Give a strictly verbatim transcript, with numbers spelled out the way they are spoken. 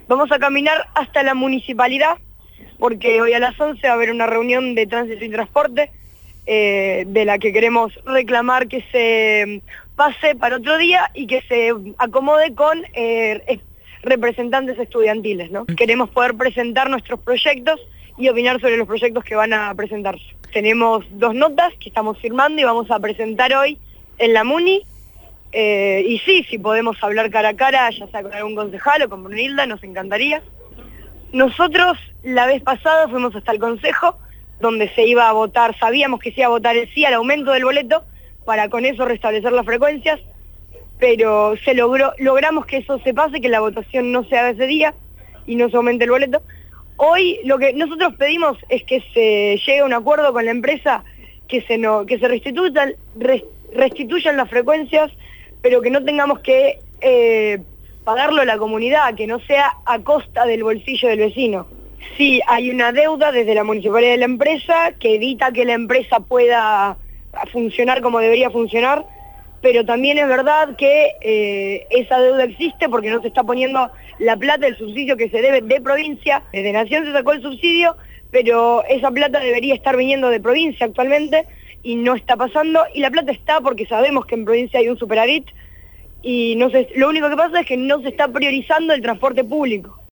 Vamos a caminar hasta la municipalidad, porque hoy a las once va a haber una reunión de tránsito y transporte, eh, de la que queremos reclamar que se pase para otro día y que se acomode con eh, representantes estudiantiles, ¿no? Queremos poder presentar nuestros proyectos y opinar sobre los proyectos que van a presentarse. Tenemos dos notas que estamos firmando y vamos a presentar hoy en la Muni, eh, y sí, si podemos hablar cara a cara, ya sea con algún concejal o con Brunilda, nos encantaría. Nosotros la vez pasada fuimos hasta el Consejo, donde se iba a votar, sabíamos que se iba a votar el sí al aumento del boleto, para con eso restablecer las frecuencias, pero se logró, logramos que eso se pase, que la votación no se haga ese día y no se aumente el boleto. Hoy lo que nosotros pedimos es que se llegue a un acuerdo con la empresa, que se, no, que se restituyan, restituyan las frecuencias, pero que no tengamos que eh, pagarlo a la comunidad, que no sea a costa del bolsillo del vecino. Sí, hay una deuda desde la municipalidad de la empresa que evita que la empresa pueda funcionar como debería funcionar, pero también es verdad que eh, esa deuda existe porque no se está poniendo la plata del subsidio que se debe de provincia. Desde Nación se sacó el subsidio, pero esa plata debería estar viniendo de provincia actualmente y no está pasando, y la plata está porque sabemos que en provincia hay un superávit y no se, lo único que pasa es que no se está priorizando el transporte público.